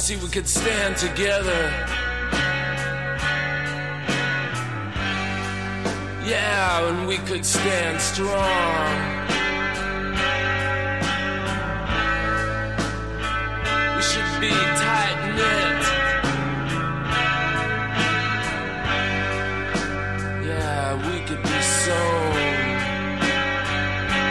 see we could stand together. Yeah, and we could stand strong.